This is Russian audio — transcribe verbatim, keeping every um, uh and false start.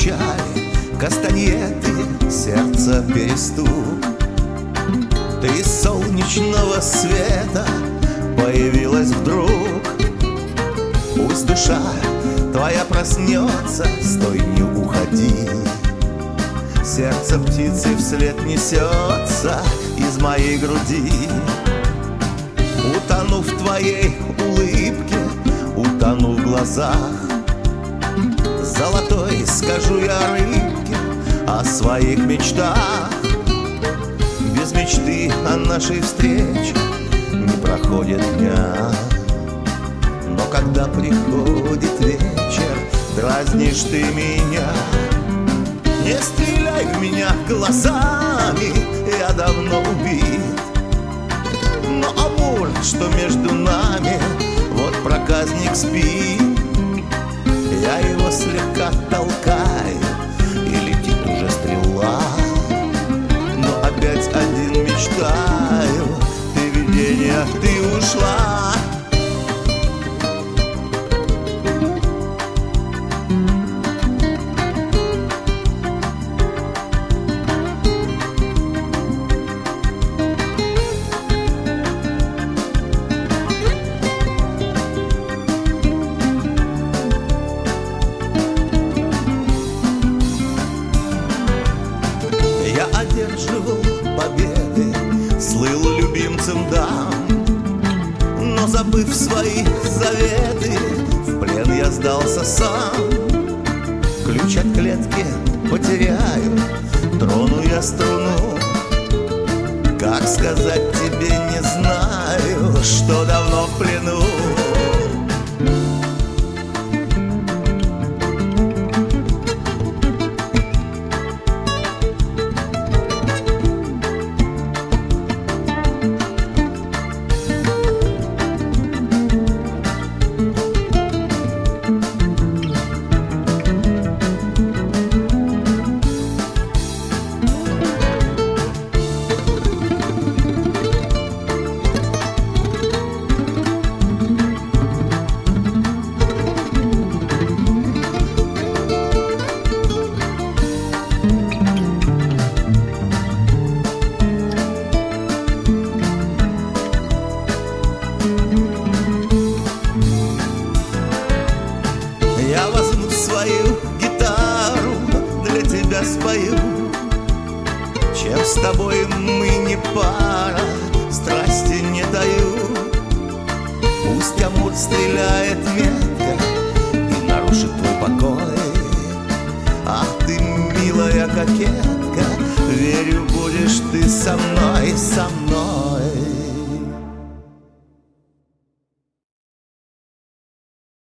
стучали кастаньеты, сердце перестук. Ты из солнечного света появилась вдруг. Пусть душа твоя проснется, стой, не уходи. Сердце птицы вслед несется из моей груди. Утону в твоей улыбке, утону в глазах. Золотой скажу я рыбке о своих мечтах. Без мечты о нашей встрече не проходит дня. Но когда приходит вечер, дразнишь ты меня. Не стреляй в меня глазами, я давно убит. Но амур, что между нами, вот проказник спит. Я его слегка толкаю, и летит уже стрела. Но опять один мечтаю, ты в видениях, ты ушла. Я одерживал победы, слыл любимцем дам. Но забыв свои заветы, в плен я сдался сам. Ключ от клетки потеряю, трону я струну. Как сказать тебе, не знаю, что давно в плену. Я возьму свою гитару, для тебя спою. Чем с тобой мы не пара, страсти не даю. Пусть амур стреляет метко и нарушит твой покой. Ах ты, милая кокетка, верю, будешь ты со мной, со мной.